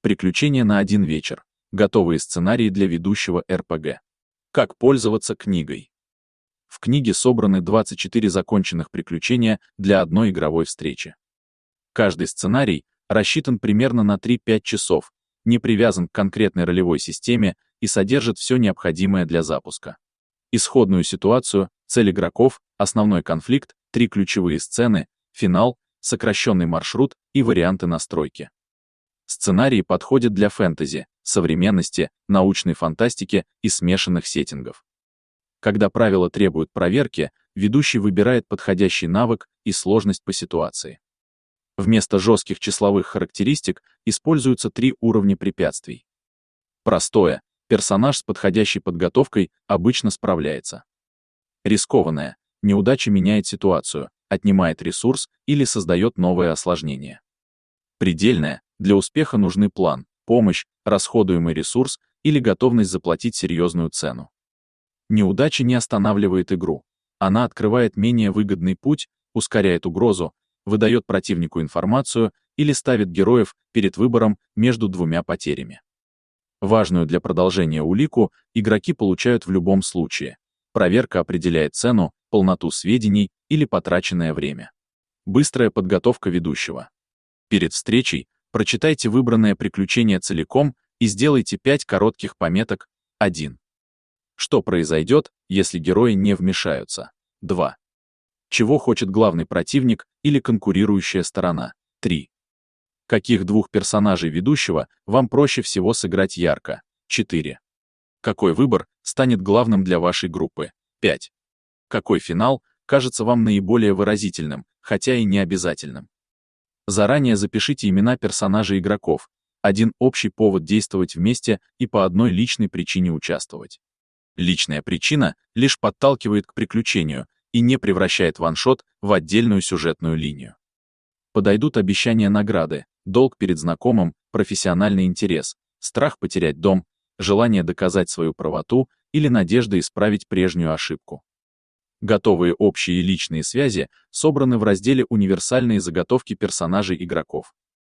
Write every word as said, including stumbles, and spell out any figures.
Приключения на один вечер. Готовые сценарии для ведущего эр пэ гэ. Как пользоваться книгой. В книге собраны двадцать четыре законченных приключения для одной игровой встречи. Каждый сценарий рассчитан примерно на три-пять часов, не привязан к конкретной ролевой системе и содержит все необходимое для запуска. Исходную ситуацию, цель игроков, основной конфликт, три ключевые сцены, финал, сокращенный маршрут и варианты настройки. Сценарии подходят для фэнтези, современности, научной фантастики и смешанных сеттингов. Когда правила требуют проверки, ведущий выбирает подходящий навык и сложность по ситуации. Вместо жестких числовых характеристик используются три уровня препятствий. Простое. Персонаж с подходящей подготовкой обычно справляется. Рискованное. Неудача меняет ситуацию, отнимает ресурс или создает новое осложнение. Предельное. Для успеха нужны план, помощь, расходуемый ресурс или готовность заплатить серьезную цену. Неудача не останавливает игру. Она открывает менее выгодный путь, ускоряет угрозу, выдает противнику информацию или ставит героев перед выбором между двумя потерями. Важную для продолжения улику игроки получают в любом случае. Проверка определяет цену, полноту сведений или потраченное время. Быстрая подготовка ведущего. Перед встречей прочитайте выбранное приключение целиком и сделайте пять коротких пометок. один. Что произойдет, если герои не вмешаются? два. Чего хочет главный противник или конкурирующая сторона? три. Каких двух персонажей ведущего вам проще всего сыграть ярко? четыре. Какой выбор станет главным для вашей группы? пять. Какой финал кажется вам наиболее выразительным, хотя и не обязательным? Заранее запишите имена персонажей игроков, один общий повод действовать вместе и по одной личной причине участвовать. Личная причина лишь подталкивает к приключению и не превращает ваншот в отдельную сюжетную линию. Подойдут обещания награды, долг перед знакомым, профессиональный интерес, страх потерять дом, желание доказать свою правоту или надежда исправить прежнюю ошибку. Готовые общие и личные связи собраны в разделе «Универсальные заготовки персонажей игроков».